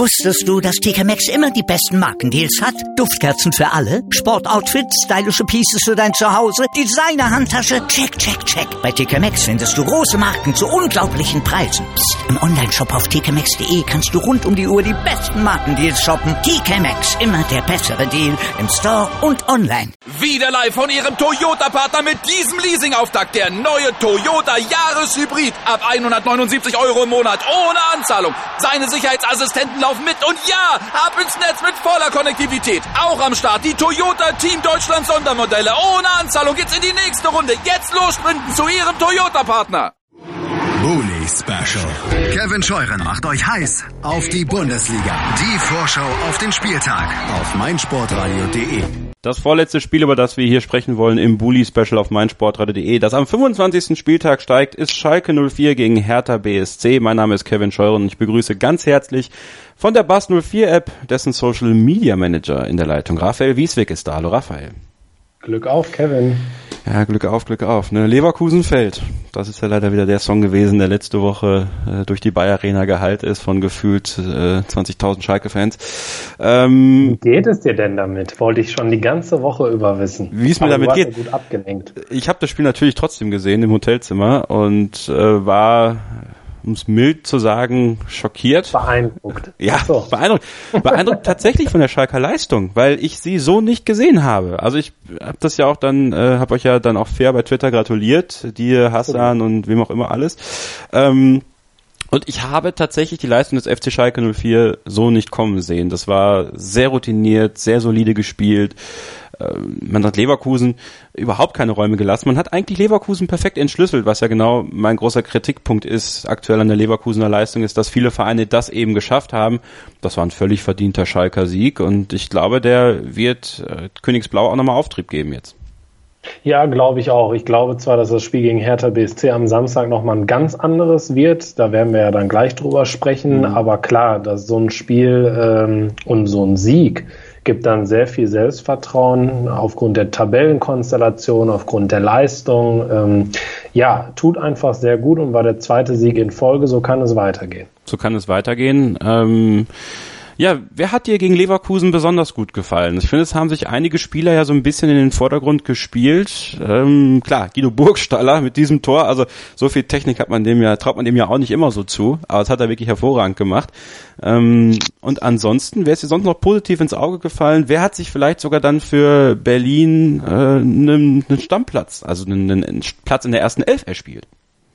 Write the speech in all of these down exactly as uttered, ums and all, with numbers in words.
Wusstest du, dass T K Maxx immer die besten Markendeals hat? Duftkerzen für alle, Sportoutfits, stylische Pieces für dein Zuhause, Designer-Handtasche, check, check, check. Bei T K Maxx findest du große Marken zu unglaublichen Preisen. Psst. Im Onlineshop auf t k maxx punkt de kannst du rund um die Uhr die besten Markendeals shoppen. T K Maxx, immer der bessere Deal im Store und online. Wieder live von Ihrem Toyota-Partner mit diesem Leasing-Auftakt. Der neue Toyota Jahreshybrid. Ab hundertneunundsiebzig Euro im Monat. Ohne Anzahlung. Seine Sicherheitsassistenten laufen mit. Und ja, ab ins Netz mit voller Konnektivität. Auch am Start die Toyota Team Deutschland Sondermodelle. Ohne Anzahlung geht's in die nächste Runde. Jetzt los sprinten zu Ihrem Toyota-Partner. Bully Special. Kevin Scheuren macht euch heiß auf die Bundesliga. Die Vorschau auf den Spieltag auf meinsportradio punkt de. Das vorletzte Spiel, über das wir hier sprechen wollen im Bully Special auf meinsportradio punkt de, das am fünfundzwanzigsten Spieltag steigt, ist Schalke null vier gegen Hertha B S C. Mein Name ist Kevin Scheuren und ich begrüße ganz herzlich von der Buzz null vier App dessen Social Media Manager in der Leitung. Raphael Wieswig ist da. Hallo Raphael. Glück auf, Kevin. Ja, Glück auf, Glück auf. Ne? Leverkusen fällt. Das ist ja leider wieder der Song gewesen, der letzte Woche äh, durch die Bayer Arena gehallt ist von gefühlt äh, zwanzigtausend Schalke-Fans. Ähm, Wie geht es dir denn damit? Wollte ich schon die ganze Woche über wissen. Wie es mir damit du geht? warst ja gut abgelenkt. Ich habe das Spiel natürlich trotzdem gesehen im Hotelzimmer und äh, war, um es mild zu sagen, schockiert. Beeindruckt. Ja, so. beeindruckt. Beeindruckt tatsächlich von der Schalker Leistung, weil ich sie so nicht gesehen habe. Also ich habe das ja auch dann, äh, habe euch ja dann auch fair bei Twitter gratuliert, dir, Hassan und wem auch immer alles. Ähm, und ich habe tatsächlich die Leistung des F C Schalke null vier so nicht kommen sehen. Das war sehr routiniert, sehr solide gespielt. Man hat Leverkusen überhaupt keine Räume gelassen. Man hat eigentlich Leverkusen perfekt entschlüsselt, was ja genau mein großer Kritikpunkt ist aktuell an der Leverkusener Leistung, ist, dass viele Vereine das eben geschafft haben. Das war ein völlig verdienter Schalker Sieg und ich glaube, der wird äh, Königsblau auch nochmal Auftrieb geben jetzt. Ja, glaube ich auch. Ich glaube zwar, dass das Spiel gegen Hertha B S C am Samstag nochmal ein ganz anderes wird. Da werden wir ja dann gleich drüber sprechen. Mhm. Aber klar, dass so ein Spiel ähm, und so ein Sieg gibt dann sehr viel Selbstvertrauen aufgrund der Tabellenkonstellation, aufgrund der Leistung. Ähm, ja, tut einfach sehr gut und war der zweite Sieg in Folge. So kann es weitergehen. So kann es weitergehen. Ähm Ja, wer hat dir gegen Leverkusen besonders gut gefallen? Ich finde, es haben sich einige Spieler ja so ein bisschen in den Vordergrund gespielt. Ähm, klar, Guido Burgstaller mit diesem Tor, also so viel Technik hat man dem ja, traut man dem ja auch nicht immer so zu, aber das hat er wirklich hervorragend gemacht. Ähm, und ansonsten, wer ist dir sonst noch positiv ins Auge gefallen? Wer hat sich vielleicht sogar dann für Berlin äh, einen, einen Stammplatz, also einen, einen Platz in der ersten Elf erspielt?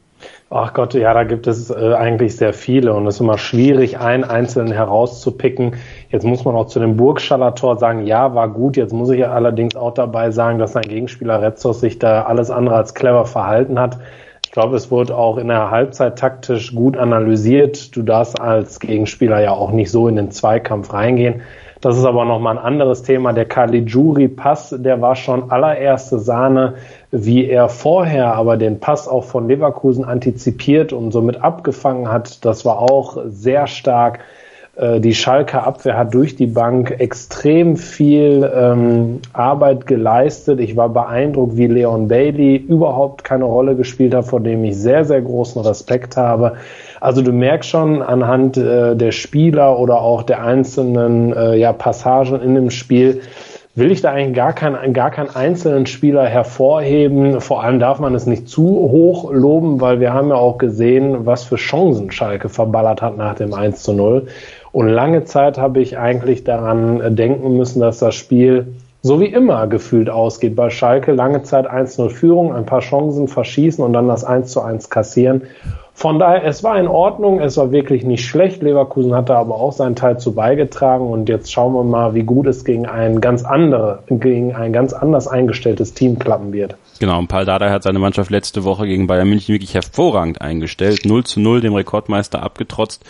Ach Gott, ja, da gibt es äh, eigentlich sehr viele und es ist immer schwierig, einen einzelnen herauszupicken. Jetzt muss man auch zu dem Burgstaller Tor sagen, ja, war gut. Jetzt muss ich ja allerdings auch dabei sagen, dass sein Gegenspieler Retzos sich da alles andere als clever verhalten hat. Ich glaube, es wurde auch in der Halbzeit taktisch gut analysiert. Du darfst als Gegenspieler ja auch nicht so in den Zweikampf reingehen. Das ist aber nochmal ein anderes Thema. Der Caligiuri-Pass, der war schon allererste Sahne, wie er vorher aber den Pass auch von Leverkusen antizipiert und somit abgefangen hat. Das war auch sehr stark. Die Schalker Abwehr hat durch die Bank extrem viel ähm, Arbeit geleistet. Ich war beeindruckt, wie Leon Bailey überhaupt keine Rolle gespielt hat, vor dem ich sehr, sehr großen Respekt habe. Also du merkst schon anhand äh, der Spieler oder auch der einzelnen äh, ja, Passagen in dem Spiel, will ich da eigentlich gar keinen, gar keinen einzelnen Spieler hervorheben. Vor allem darf man es nicht zu hoch loben, weil wir haben ja auch gesehen, was für Chancen Schalke verballert hat nach dem eins zu null. Und lange Zeit habe ich eigentlich daran denken müssen, dass das Spiel so wie immer gefühlt ausgeht bei Schalke. Lange Zeit eins zu null Führung, ein paar Chancen verschießen und dann das eins zu eins kassieren. Von daher, es war in Ordnung, es war wirklich nicht schlecht. Leverkusen hat da aber auch seinen Teil zu beigetragen und jetzt schauen wir mal, wie gut es gegen ein ganz andere, gegen ein ganz anders eingestelltes Team klappen wird. Genau, und Pal Dardai hat seine Mannschaft letzte Woche gegen Bayern München wirklich hervorragend eingestellt. null zu null dem Rekordmeister abgetrotzt.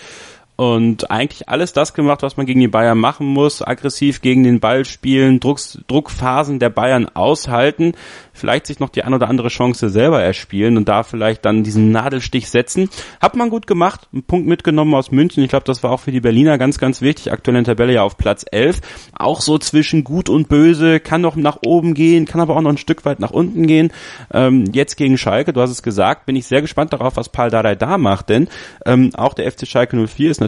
Und eigentlich alles das gemacht, was man gegen die Bayern machen muss. Aggressiv gegen den Ball spielen, Drucks, Druckphasen der Bayern aushalten, vielleicht sich noch die ein oder andere Chance selber erspielen und da vielleicht dann diesen Nadelstich setzen. Hat man gut gemacht, einen Punkt mitgenommen aus München. Ich glaube, das war auch für die Berliner ganz, ganz wichtig. Aktuell in der Tabelle ja auf Platz elf. Auch so zwischen gut und böse, kann noch nach oben gehen, kann aber auch noch ein Stück weit nach unten gehen. Ähm, jetzt gegen Schalke, du hast es gesagt, bin ich sehr gespannt darauf, was Pal Dardai da macht, denn ähm, auch der F C Schalke null vier ist natürlich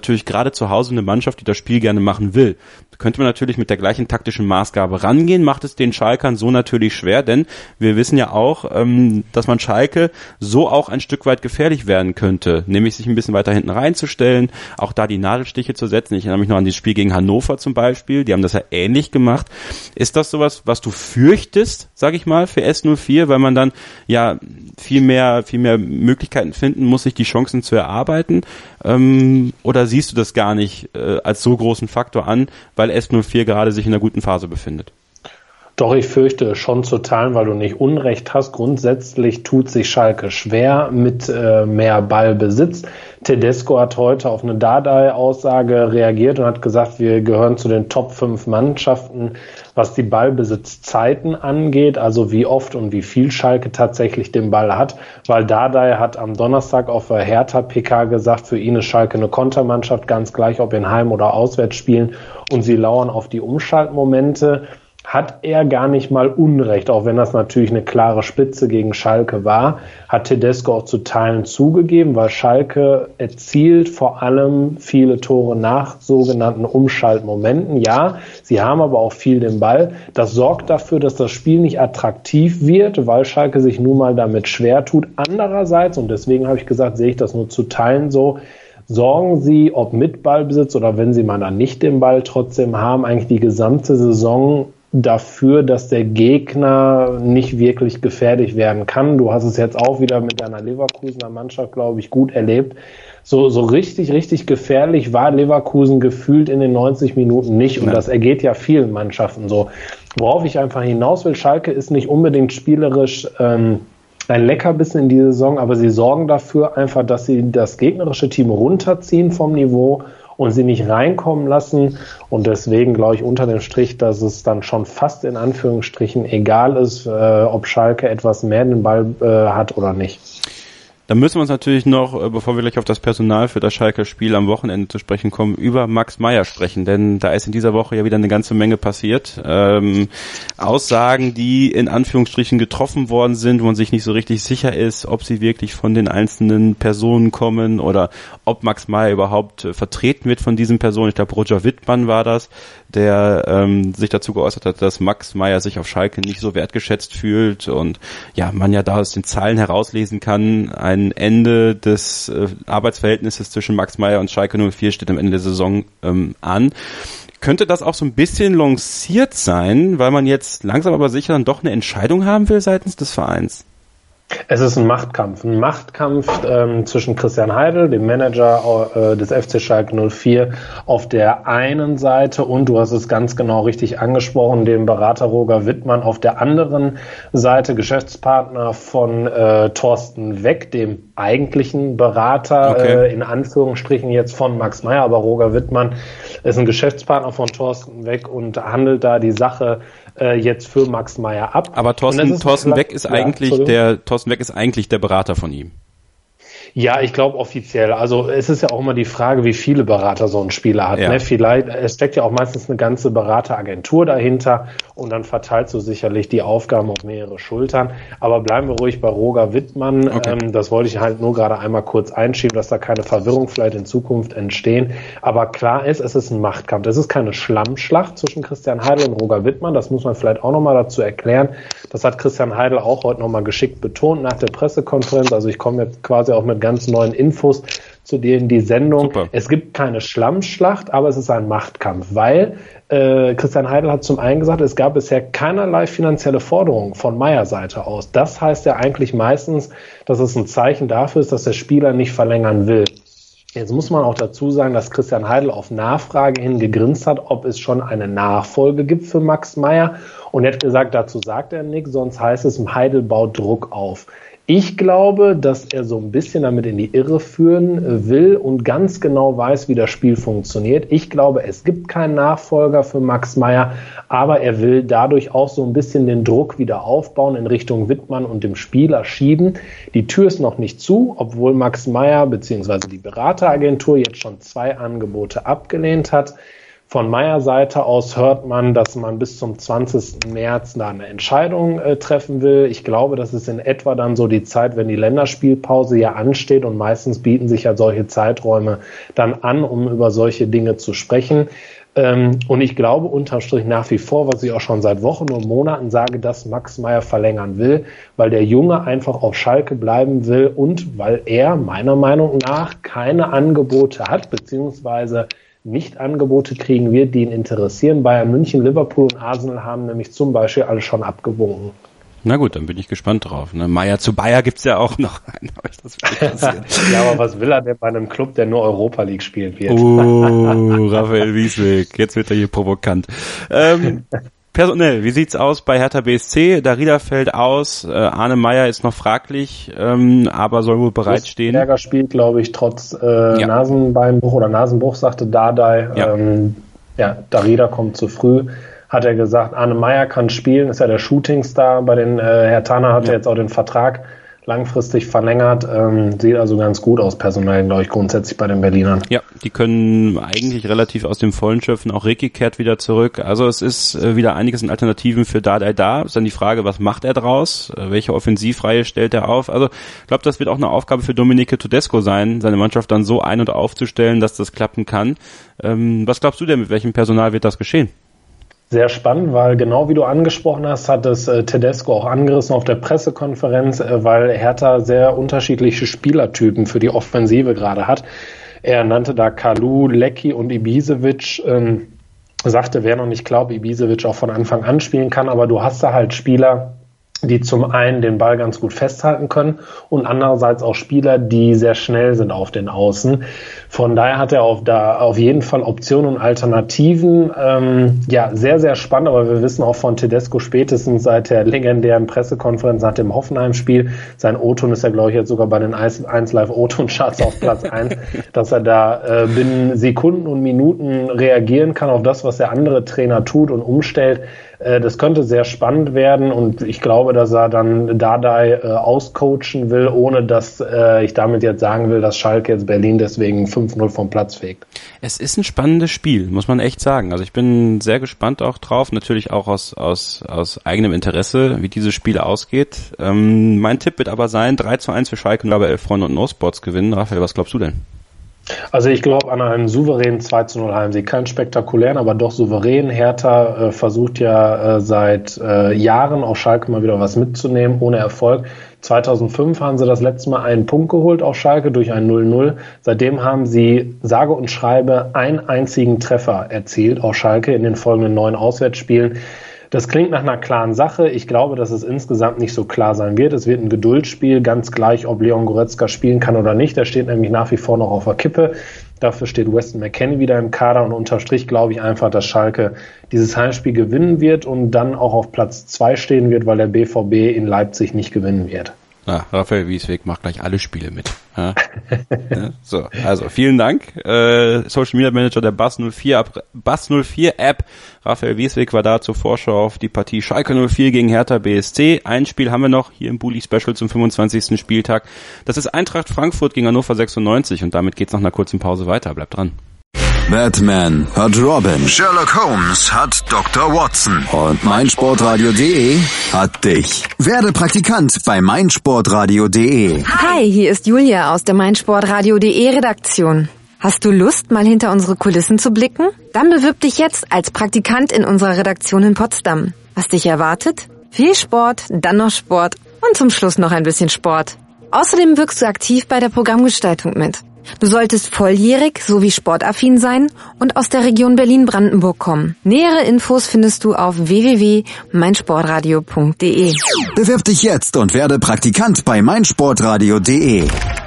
natürlich gerade zu Hause eine Mannschaft, die das Spiel gerne machen will. Da könnte man natürlich mit der gleichen taktischen Maßgabe rangehen, macht es den Schalkern so natürlich schwer, denn wir wissen ja auch, ähm, dass man Schalke so auch ein Stück weit gefährlich werden könnte, nämlich sich ein bisschen weiter hinten reinzustellen, auch da die Nadelstiche zu setzen. Ich erinnere mich noch an dieses Spiel gegen Hannover zum Beispiel, die haben das ja ähnlich gemacht. Ist das sowas, was du fürchtest, sag ich mal, für S null vier, weil man dann ja viel mehr, viel mehr Möglichkeiten finden muss, sich die Chancen zu erarbeiten? Ähm, oder siehst du das gar nicht äh, als so großen Faktor an, weil S null vier gerade sich in einer guten Phase befindet? Doch, ich fürchte schon zu teilen, weil du nicht Unrecht hast. Grundsätzlich tut sich Schalke schwer mit äh, mehr Ballbesitz. Tedesco hat heute auf eine Dardai-Aussage reagiert und hat gesagt, wir gehören zu den Top fünf Mannschaften, was die Ballbesitzzeiten angeht, also wie oft und wie viel Schalke tatsächlich den Ball hat, weil Dardai hat am Donnerstag auf der Hertha-P K gesagt, für ihn ist Schalke eine Kontermannschaft, ganz gleich, ob in Heim- oder Auswärtsspielen, und sie lauern auf die Umschaltmomente. Hat er gar nicht mal Unrecht, auch wenn das natürlich eine klare Spitze gegen Schalke war, hat Tedesco auch zu Teilen zugegeben, weil Schalke erzielt vor allem viele Tore nach sogenannten Umschaltmomenten. Ja, sie haben aber auch viel den Ball. Das sorgt dafür, dass das Spiel nicht attraktiv wird, weil Schalke sich nun mal damit schwer tut. Andererseits, und deswegen habe ich gesagt, sehe ich das nur zu Teilen so, sorgen sie, ob mit Ballbesitz oder wenn sie mal dann nicht den Ball trotzdem haben, eigentlich die gesamte Saison dafür, dass der Gegner nicht wirklich gefährlich werden kann. Du hast es jetzt auch wieder mit deiner Leverkusener Mannschaft, glaube ich, gut erlebt. So, so richtig, richtig gefährlich war Leverkusen gefühlt in den neunzig Minuten nicht. Und das ergeht ja vielen Mannschaften so. Worauf ich einfach hinaus will, Schalke ist nicht unbedingt spielerisch ähm, ein Leckerbissen in die Saison, aber sie sorgen dafür einfach, dass sie das gegnerische Team runterziehen vom Niveau und sie nicht reinkommen lassen. Und deswegen glaube ich unter dem Strich, dass es dann schon fast in Anführungsstrichen egal ist, äh, ob Schalke etwas mehr den Ball äh, hat oder nicht. Dann müssen wir uns natürlich noch, bevor wir gleich auf das Personal für das Schalker Spiel am Wochenende zu sprechen kommen, über Max Meyer sprechen, denn da ist in dieser Woche ja wieder eine ganze Menge passiert. Ähm, Aussagen, die in Anführungsstrichen getroffen worden sind, wo man sich nicht so richtig sicher ist, ob sie wirklich von den einzelnen Personen kommen oder ob Max Meyer überhaupt äh, vertreten wird von diesen Personen. Ich glaube, Roger Wittmann war das, der ähm, sich dazu geäußert hat, dass Max Meyer sich auf Schalke nicht so wertgeschätzt fühlt und ja, man ja da aus den Zahlen herauslesen kann, ein Ende des äh, Arbeitsverhältnisses zwischen Max Meyer und Schalke null vier steht am Ende der Saison ähm, an. Könnte das auch so ein bisschen lanciert sein, weil man jetzt langsam aber sicher dann doch eine Entscheidung haben will seitens des Vereins? Es ist ein Machtkampf, ein Machtkampf ähm, zwischen Christian Heidel, dem Manager äh, des F C Schalke null vier, auf der einen Seite und, du hast es ganz genau richtig angesprochen, dem Berater Roger Wittmann auf der anderen Seite, Geschäftspartner von äh, Thorsten Weck, dem eigentlichen Berater, okay. äh, in Anführungsstrichen jetzt von Max Meyer, aber Roger Wittmann ist ein Geschäftspartner von Thorsten Weck und handelt da die Sache äh, jetzt für Max Meyer ab. Aber Thorsten, Thorsten Weck ist ja, eigentlich der Thorsten Weck ist eigentlich der Berater von ihm. Ja, ich glaube offiziell. Also es ist ja auch immer die Frage, wie viele Berater so ein Spieler hat. Ja. Ne? Vielleicht, es steckt ja auch meistens eine ganze Berateragentur dahinter und dann verteilst du sicherlich die Aufgaben auf mehrere Schultern. Aber bleiben wir ruhig bei Roger Wittmann. Okay. Ähm, das wollte ich halt nur gerade einmal kurz einschieben, dass da keine Verwirrung vielleicht in Zukunft entstehen. Aber klar ist, es ist ein Machtkampf. Es ist keine Schlammschlacht zwischen Christian Heidel und Roger Wittmann. Das muss man vielleicht auch nochmal dazu erklären. Das hat Christian Heidel auch heute nochmal geschickt betont nach der Pressekonferenz. Also ich komme jetzt quasi auch mit ganz neuen Infos zu dir in die Sendung. Super. Es gibt keine Schlammschlacht, aber es ist ein Machtkampf, weil äh, Christian Heidel hat zum einen gesagt, es gab bisher keinerlei finanzielle Forderungen von Meyer Seite aus. Das heißt ja eigentlich meistens, dass es ein Zeichen dafür ist, dass der Spieler nicht verlängern will. Jetzt muss man auch dazu sagen, dass Christian Heidel auf Nachfrage hin gegrinst hat, ob es schon eine Nachfolge gibt für Max Meyer. Und er hat gesagt, dazu sagt er nichts, sonst heißt es, Heidel baut Druck auf. Ich glaube, dass er so ein bisschen damit in die Irre führen will und ganz genau weiß, wie das Spiel funktioniert. Ich glaube, es gibt keinen Nachfolger für Max Meyer, aber er will dadurch auch so ein bisschen den Druck wieder aufbauen in Richtung Wittmann und dem Spieler schieben. Die Tür ist noch nicht zu, obwohl Max Meyer bzw. die Berateragentur jetzt schon zwei Angebote abgelehnt hat. Von meiner Seite aus hört man, dass man bis zum zwanzigsten März da eine Entscheidung äh, treffen will. Ich glaube, das ist in etwa dann so die Zeit, wenn die Länderspielpause ja ansteht, und meistens bieten sich ja solche Zeiträume dann an, um über solche Dinge zu sprechen. Ähm, und ich glaube unterm Strich nach wie vor, was ich auch schon seit Wochen und Monaten sage, dass Max Meyer verlängern will, weil der Junge einfach auf Schalke bleiben will und weil er meiner Meinung nach keine Angebote hat, beziehungsweise nicht Angebote kriegen wird, die ihn interessieren. Bayern München, Liverpool und Arsenal haben nämlich zum Beispiel alle schon abgewunken. Na gut, dann bin ich gespannt drauf. Ne? Meier zu Bayer gibt's ja auch noch. Das ja, aber was will er denn bei einem Club, der nur Europa League spielen wird? Oh, Raphael Wiesweg, jetzt wird er hier provokant. Ähm, personell, wie sieht's aus bei Hertha B S C? Darida fällt aus, äh, Arne Meyer ist noch fraglich, ähm, aber soll wohl bereitstehen. Berger spielt, glaube ich, trotz äh, ja. Nasenbeinbruch oder Nasenbruch, sagte Dardai. Ja. Ähm, ja, Darida kommt zu früh. Hat er gesagt, Arne Meyer kann spielen, ist ja der Shootingstar bei den äh, Herthaner, hat ja. jetzt auch den Vertrag langfristig verlängert, ähm, sieht also ganz gut aus personell, glaube ich, grundsätzlich bei den Berlinern. Ja, die können eigentlich relativ aus dem Vollen schöpfen, auch Ricky kehrt wieder zurück, also es ist äh, wieder einiges an Alternativen für Dardai da, ist dann die Frage, was macht er draus, äh, welche Offensivreihe stellt er auf, also ich glaube, das wird auch eine Aufgabe für Domenico Tedesco sein, seine Mannschaft dann so ein- und aufzustellen, dass das klappen kann. Ähm, was glaubst du denn, mit welchem Personal wird das geschehen? Sehr spannend, weil genau wie du angesprochen hast, hat es äh, Tedesco auch angerissen auf der Pressekonferenz, äh, weil Hertha sehr unterschiedliche Spielertypen für die Offensive gerade hat. Er nannte da Kalou, Leckie und Ibisevic, ähm, sagte, wer noch nicht glaubt, Ibisevic auch von Anfang an spielen kann, aber du hast da halt Spieler, die zum einen den Ball ganz gut festhalten können und andererseits auch Spieler, die sehr schnell sind auf den Außen. Von daher hat er auf, da auf jeden Fall Optionen und Alternativen. Ähm, ja, sehr, sehr spannend, aber wir wissen auch von Tedesco spätestens seit der legendären Pressekonferenz nach dem Hoffenheim-Spiel, sein O-Ton ist ja, glaube ich, jetzt sogar bei den eins Live O-Ton-Charts auf Platz eins, dass er da äh, binnen Sekunden und Minuten reagieren kann auf das, was der andere Trainer tut und umstellt. Das könnte sehr spannend werden und ich glaube, dass er dann Dardai äh, auscoachen will, ohne dass äh, ich damit jetzt sagen will, dass Schalke jetzt Berlin deswegen fünf null vom Platz fegt. Es ist ein spannendes Spiel, muss man echt sagen. Also ich bin sehr gespannt auch drauf, natürlich auch aus aus aus eigenem Interesse, wie dieses Spiel ausgeht. Ähm, mein Tipp wird aber sein, drei zu eins für Schalke, und aber elf Freunde und No Sports gewinnen. Raphael, was glaubst du denn? Also ich glaube an einen souveränen zwei zu null Heimsieg. Kein spektakulären, aber doch souverän. Hertha äh, versucht ja äh, seit äh, Jahren auf Schalke mal wieder was mitzunehmen, ohne Erfolg. zweitausendfünf haben sie das letzte Mal einen Punkt geholt auf Schalke durch ein null null. Seitdem haben sie sage und schreibe einen einzigen Treffer erzielt auf Schalke in den folgenden neun Auswärtsspielen. Das klingt nach einer klaren Sache. Ich glaube, dass es insgesamt nicht so klar sein wird. Es wird ein Geduldsspiel, ganz gleich, ob Leon Goretzka spielen kann oder nicht. Er steht nämlich nach wie vor noch auf der Kippe. Dafür steht Weston McKennie wieder im Kader und unterm Strich glaube ich einfach, dass Schalke dieses Heimspiel gewinnen wird und dann auch auf Platz zwei stehen wird, weil der B V B in Leipzig nicht gewinnen wird. Ah, Raphael Wiesweg macht gleich alle Spiele mit. Ja. Ja, so, also vielen Dank. Äh, Social Media Manager der Buzz null vier, Buzz null vier App. Raphael Wiesweg war da zur Vorschau auf die Partie Schalke null vier gegen Hertha B S C. Ein Spiel haben wir noch hier im Bully Special zum fünfundzwanzigsten Spieltag. Das ist Eintracht Frankfurt gegen Hannover sechsundneunzig und damit geht's nach einer kurzen Pause weiter. Bleibt dran. Batman hat Robin, Sherlock Holmes hat Doktor Watson und meinsportradio punkt de hat dich. Werde Praktikant bei meinsportradio punkt de. Hi, hier ist Julia aus der meinsportradio punkt de Redaktion. Hast du Lust, mal hinter unsere Kulissen zu blicken? Dann bewirb dich jetzt als Praktikant in unserer Redaktion in Potsdam. Was dich erwartet? Viel Sport, dann noch Sport und zum Schluss noch ein bisschen Sport. Außerdem wirkst du aktiv bei der Programmgestaltung mit. Du solltest volljährig sowie sportaffin sein und aus der Region Berlin-Brandenburg kommen. Nähere Infos findest du auf w w w punkt meinsportradio punkt de. Bewirb dich jetzt und werde Praktikant bei meinsportradio punkt de.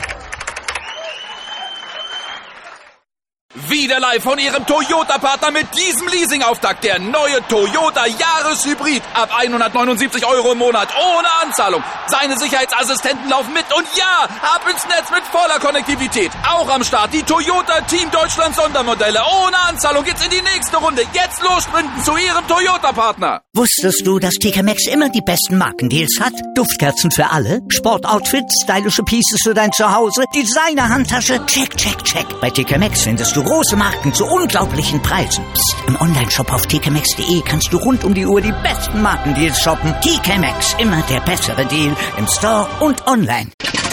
Wieder live von Ihrem Toyota-Partner mit diesem Leasing-Auftakt. Der neue Toyota Jahreshybrid. Ab hundertneunundsiebzig Euro im Monat. Ohne Anzahlung. Seine Sicherheitsassistenten laufen mit. Und ja, ab ins Netz mit voller Konnektivität. Auch am Start die Toyota Team Deutschland Sondermodelle. Ohne Anzahlung geht's in die nächste Runde. Jetzt los sprinten zu Ihrem Toyota-Partner. Wusstest du, dass T K Maxx immer die besten Markendeals hat? Duftkerzen für alle, Sportoutfits, stylische Pieces für dein Zuhause, Designer-Handtasche, check, check, check. Bei T K Maxx findest du große Marken zu unglaublichen Preisen. Psst. Im Onlineshop auf t k maxx punkt d e kannst du rund um die Uhr die besten Markendeals shoppen. T K Maxx, immer der bessere Deal im Store und online.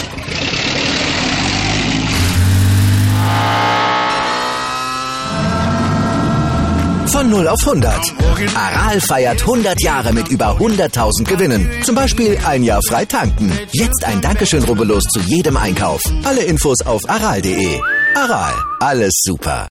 Von null auf hundert. Aral feiert hundert Jahre mit über hunderttausend Gewinnen. Zum Beispiel ein Jahr frei tanken. Jetzt ein Dankeschön, rubbellos zu jedem Einkauf. Alle Infos auf aral punkt de. Aral, alles super.